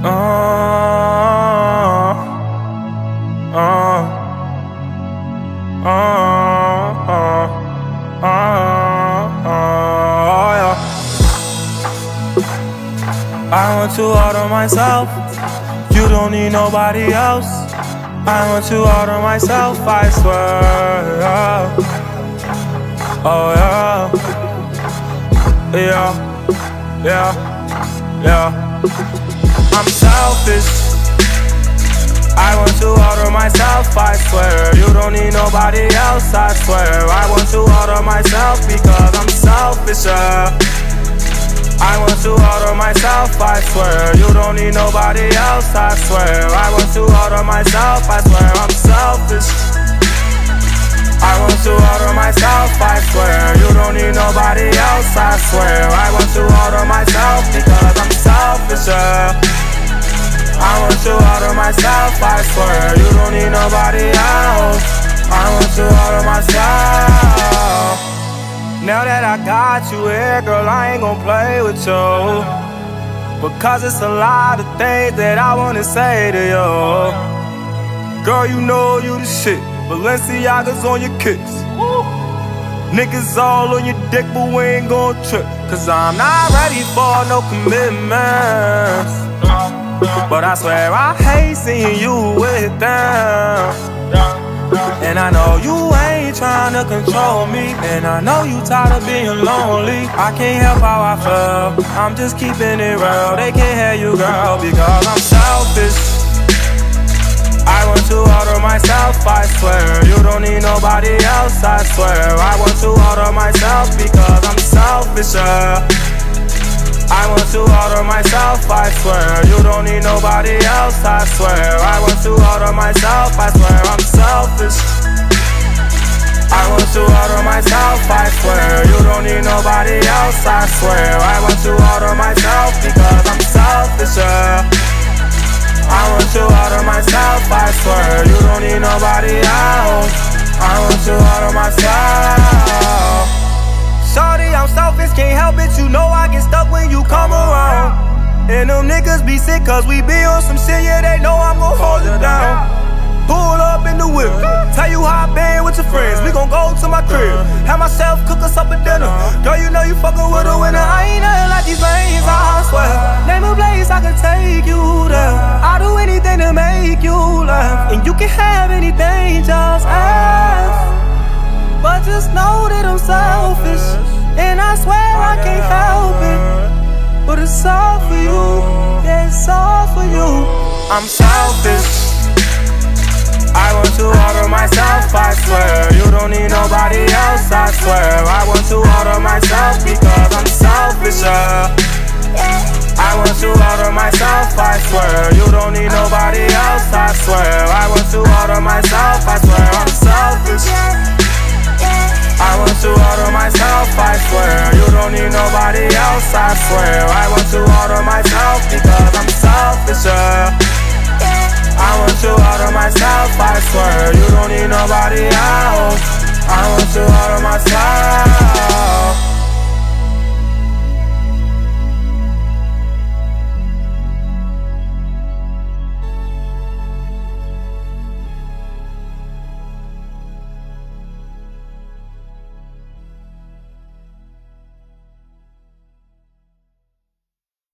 Yeah. I want too hard on myself. You don't need nobody else. I want too hard on myself, I swear. Yeah. Oh yeah. Yeah. Yeah. Yeah. I'm selfish. I want too hard on myself, I swear. You don't need nobody else, I swear. I want too hard on myself because I'm selfish, yeah. I want too hard on myself, I swear. You don't need nobody else, I swear. I want too hard on myself, I swear. I'm selfish. I want too hard on myself, I swear. You don't need nobody else, I swear. I want too hard on myself because I'm selfish, yeah. I want too hard on myself, I swear. You don't need nobody else. I want too hard on myself. Now that I got you here, girl, I ain't gon' play with you, because it's a lot of things that I wanna say to you. Girl, you know you the shit. Balenciaga's on your kicks. Niggas all on your dick, but we ain't gon' trip, cause I'm not ready for no commitments. But I swear I hate seeing you with them. And I know you ain't tryna control me, and I know you tired of being lonely. I can't help how I feel, I'm just keeping it real. They can't hear you, girl, because I'm selfish. I want too hard on myself, I swear. You don't need nobody else, I swear. I want too hard on myself because I'm selfish, yeah. I want too hard on myself, I swear. You don't need nobody else, I swear. I want too hard on myself, I swear. I'm selfish. I want too hard on myself, I swear. You don't need nobody else, I swear. I want too hard on myself because I'm selfish, yeah. I want too hard on myself, I swear. You don't need nobody else. I want too hard on myself. Shorty, I'm selfish, can't help it. You know I get stuck when you come around. And them niggas be sick cause we be on some shit. Yeah, they know I'm gon' hold it down. Pull up in the whip, tell you how I been with your friends. We gon' go to my crib, have myself cook us up a dinner. Girl, you know you fuckin' with a winner. I ain't nothing like these lanes, I swear. Name a place I can take you there. I'll do anything to make you laugh, and you can have anything, just ask. But just know that I'm selfish, and I swear I can't help it. But it's all for you, yeah, it's all for you. I'm selfish. I want too hard on myself, I swear. You don't need nobody else, I swear. I want too hard on myself because I'm selfish, yeah. I want too hard on myself, I swear. You don't need nobody else, I swear. I want too hard on myself, I swear. I'm selfish. I want too hard on myself, I swear. You don't need nobody else, I swear. I want too hard on myself because I'm selfish, yeah. I want too hard on myself, I swear. You don't need nobody else. I want